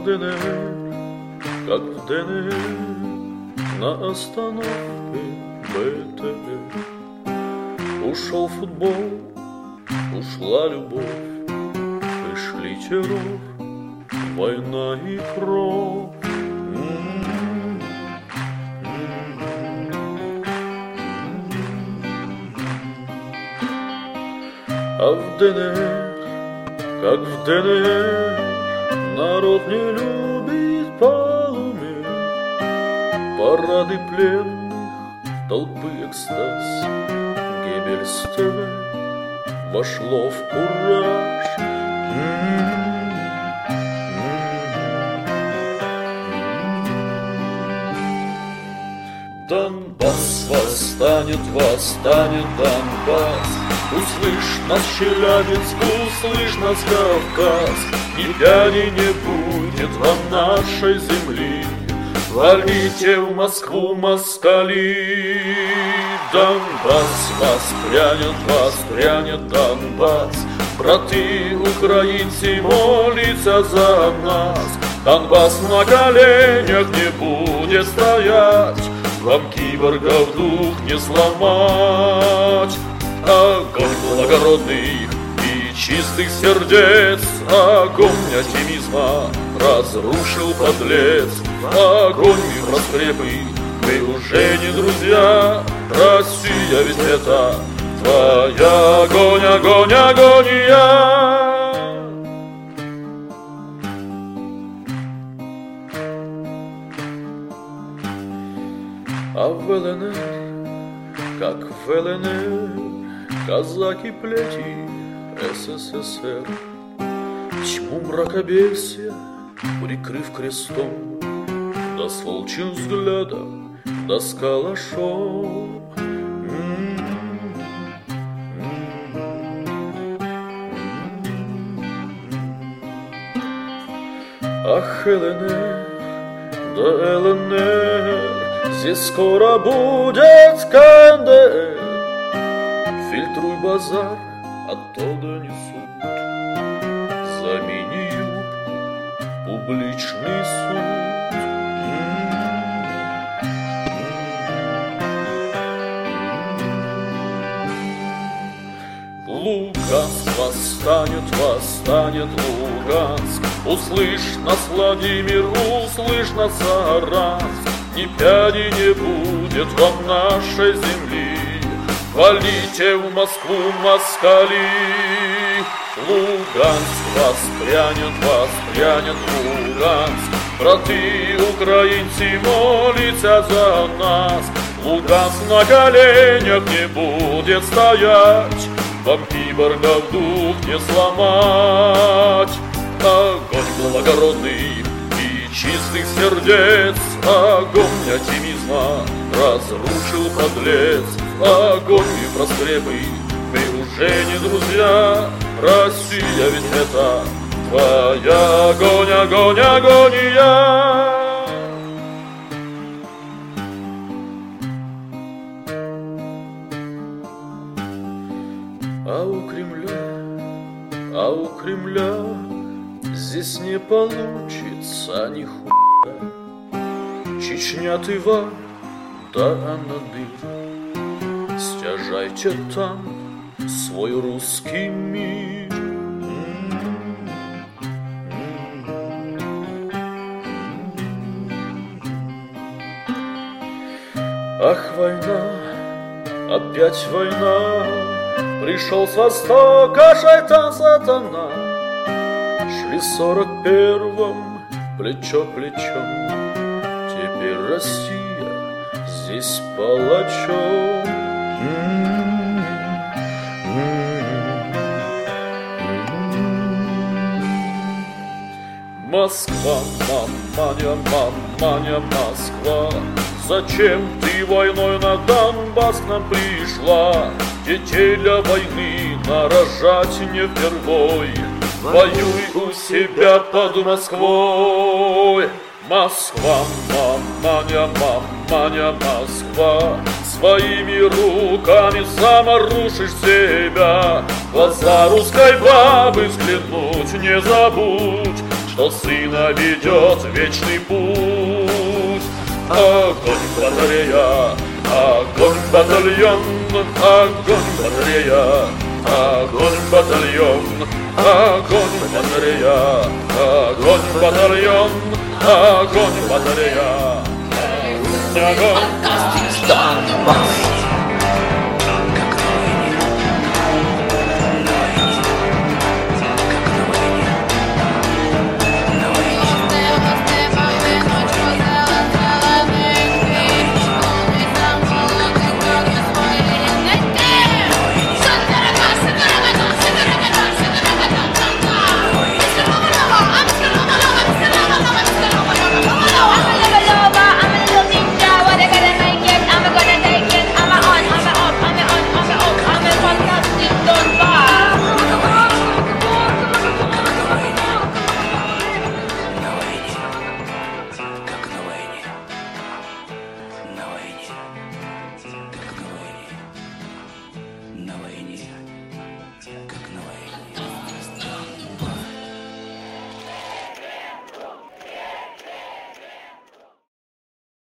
ДНР, как в ДНР, на остановке БТР. Ушел футбол, ушла любовь, пришли террор, война и кровь. А в ДНР, как в ДНР, народ не любит полумер. Парады пленных, толпы экстаз, Геббельс ТВ вошло в кураж. Донбасс восстанет, восстанет Донбасс. Услышь нас, Челябинск, услышь нас, Кавказ. Ни пяди не будет вам нашей земли. Валите в Москву, москали. Донбасс воспрянет Донбасс. Браты украинцы молятся за нас. Донбасс на коленях не будет стоять. Вам киборгов дух не сломать. Огонь благородных и чистых сердец, огонь оптимизма разрушил подлец. Огонь в раскрепы, мы уже не друзья. Россия ведь это твоя. Огонь, огонь, агония. А в ЛНР, как в ЛНР, казаки-плети СССР, тьму мракобесия прикрыв крестом, да с волчьим взглядом, да с калашом. Ах, ЛНР, да ЛНР, здесь скоро будет КНДР. Фильтруй базар, оттуда несут за мини-юбку публичный суд. Луганск восстанет, восстанет Луганск. Услышь нас, Владимир, услышь нас, Саранск. Ни пяди не будет вам нашей земли. Валите в Москву, москали. Луганск воспрянет, воспрянет Луганск. Браты украинцы молятся за нас. Луганск на коленях не будет стоять. Вам киборгов дух не сломать. Огонь благородный и чистых сердец, огонь оптимизма разрушил подлец. Огонь и проскрепы, мы уже не друзья. Россия ведь это твоя. Огонь, огонь, агония. А у Кремля здесь не получится ни хуя. Чечня, Тыва, да Анадырь, стяжайте там свой русский мир. Ах, война, опять война. Пришел с востока шайтан сатана. Шли в 41-м плечо плечом. Теперь Россия здесь палачом. Москва, маманя, маманя, Москва. Зачем ты войной на Донбасс к нам пришла? Детей для войны нарожать не впервой. Воюй у себя под Москвой. Москва, маманя, маманя, Москва. Своими руками заморушишь себя. В глаза русской бабы взглянуть не забудь. что сына ведет в вечный путь. Огонь батарея, огонь батальон, огонь батарея, огонь батальон, огонь батарея, огонь батальон, огонь батарея, огонь.